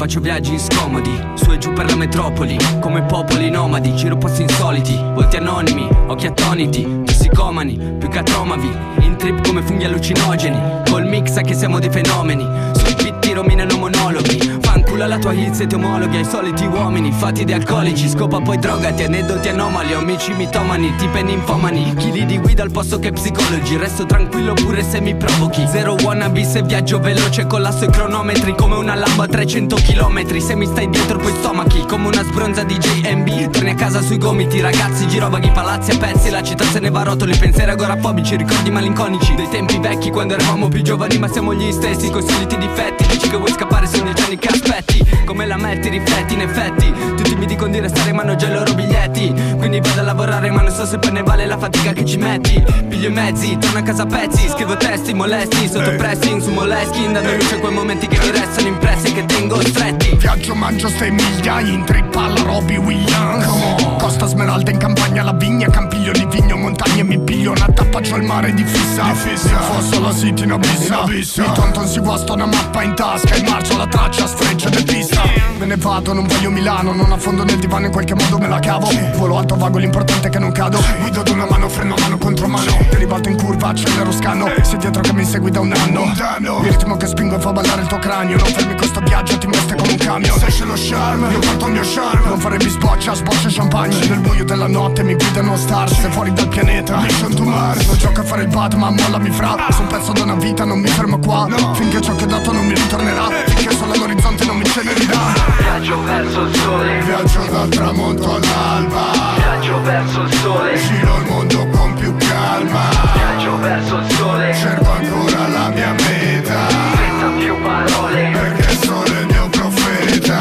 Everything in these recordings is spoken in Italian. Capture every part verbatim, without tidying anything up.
faccio viaggi scomodi, su e giù per la metropoli, come popoli nomadi, giro posti insoliti, volti anonimi, occhi attoniti, tossicomani, più che atromavi, in trip come funghi allucinogeni, col mix sa che siamo dei fenomeni, sul beat ti rominano monologhi, fanculo alla tua hits e ti omologhi ai soliti uomini, fatti di alcolici, scopa poi drogati, aneddoti anomali, amici mitomani, tipe ninfomani, chili di guida al posto che psicologi, resto tranquillo pure se mi provochi, zero wannabe se viaggio veloce, collasso i cronometri come una Lambo a trecento chilometri, se mi stai dietro poi stomachi, come una sbronza di J M B, torni a casa sui gomiti, ragazzi girovaghi, palazzi a pezzi, la città se ne va a rotoli, pensieri agorafobici, ricordi malinconici, dei tempi vecchi quando eravamo più giovani ma siamo gli stessi, coi soliti difetti, dici che vuoi scappare, sono dieci anni che aspetti, come la metti, rifletti in effetti, tutti mi dicono di restare ma hanno già i loro biglietti, quindi vado a lavorare ma non so se poi ne vale la fatica che ci metti, piglio i mezzi, torno a casa a pezzi, scrivo testi molesti, sotto pressing su Moleskine, dando luce a quei momenti che mi restano impressi e che tengo stretti. Viaggio, mangio, ste migliaia, in trip alla Robbie Williams, Costa Smeralda in campagna, la vigna, campiglio di vigno, montagne, mi piglio una tappa, c'ho il mare di fissa, di fissa. Fosso la city in abissa, mi tonton si guasta una mappa in tasca, in marcia la traccia, sfreccia del pista. Me ne vado, non voglio Milano, non affondo nel divano, in qualche modo me la cavo. Volo alto, vago, l'importante è che non cado. Guido ad una mano, freno mano contro mano, derivato in curva, accelero, scanno. Sei dietro che mi segui da un anno, il ritmo che spingo fa ballare il tuo cranio. Non fermi questo viaggio, ti investe come un camion. Se c'è lo charme, io porto il mio charme. Non fare bisboccia, sboccia champagne. Nel buio della notte mi guidano stars, sei fuori dal pianeta, mission to Mars. Non gioco a fare il Batman, mollami fra. Sono pezzo da una vita, non mi fermo qua, finché ciò che ho dato non mi ritornerà, finché solo all'orizzonte non mi cenerirà. Viaggio verso il sole, viaggio verso il sole, Viaggio dal tramonto all'alba, viaggio verso il sole, giro il mondo con più calma, viaggio verso il sole, cerco ancora la mia meta, senza più parole, perché sono il mio profeta.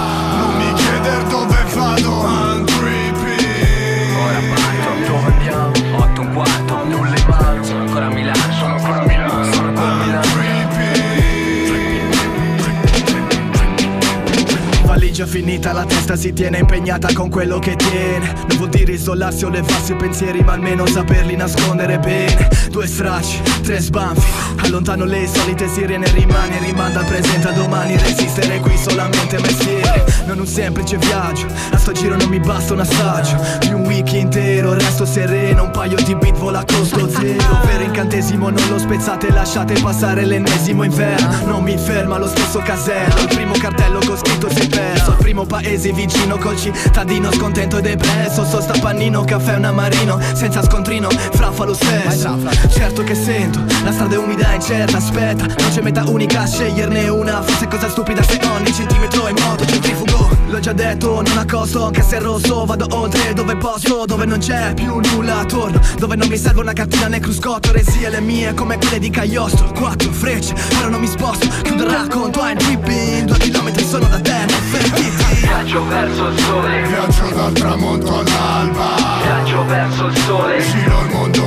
Non mi chieder dove vado, I'm creepy. Ora parto, dove andiamo? Otto un quarto, nulla in mano, sono ancora a Milano, sono ancora a Milano, sono ancora a Milano. Valigia finita, la testa si tiene impegnata con quello che tiene. Non vuol dire isolarsi o levarsi i pensieri, ma almeno saperli nascondere bene. Due stracci, tre sbanfi, allontano le solite sirene, rimane, rimanda al presente a domani. Resistere qui solamente mestiere, non un semplice viaggio, a sto giro non mi basta un assaggio di un week intero, resto sereno, un paio di beat vola a costo zero. Vero incantesimo, non lo spezzate, lasciate passare l'ennesimo inverno. Non mi ferma lo stesso casello, il primo cartello con scritto sei perso. Al primo paese vicino col cittadino scontento e depresso, sosta pannino, caffè un amarino, senza scontrino, fraffa lo stesso. Certo che sento, la strada è umida e incerta, aspetta, non c'è meta unica, sceglierne una, forse cosa stupida se ogni centimetro in moto centrifugo. L'ho già detto, non accosto, anche se è rosso, vado oltre dove posso, dove non c'è più nulla attorno, dove non mi serve una cartina né cruscotto, resie le mie come quelle di Cagliostro, quattro frecce, però non mi sposto, chiudo il racconto, I'm tripping, due chilometri sono da te, non fermiti. Viaggio verso il sole, Viaggio dal tramonto all'alba, viaggio verso il sole, giro il mondo